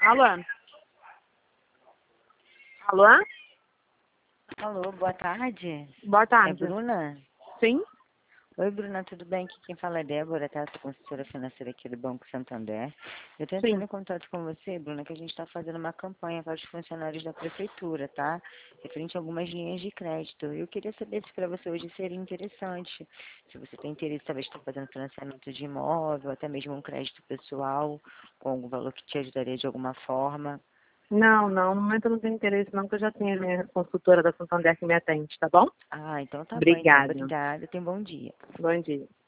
Alô? Alô? Alô, boa tarde. Boa É tarde. Bruna? Sim? Oi, Bruna, tudo bem? Aqui quem fala é Débora, tá? Sou consultora financeira aqui do Banco Santander. Eu tô entrando Sim. em contato com você, Bruna, que a gente está fazendo uma campanha para os funcionários da prefeitura, tá? Referente a algumas linhas de crédito. Eu queria saber se para você hoje seria interessante. Se você tem interesse, talvez, estar fazendo financiamento de imóvel, até mesmo um crédito pessoal, com algum valor que te ajudaria de alguma forma. Não, no momento eu não tenho interesse não, porque eu já tenho a minha consultora da Santander que me atende, tá bom? Ah, então tá bom, então. Obrigada. Obrigada. Tenha um bom dia. Bom dia.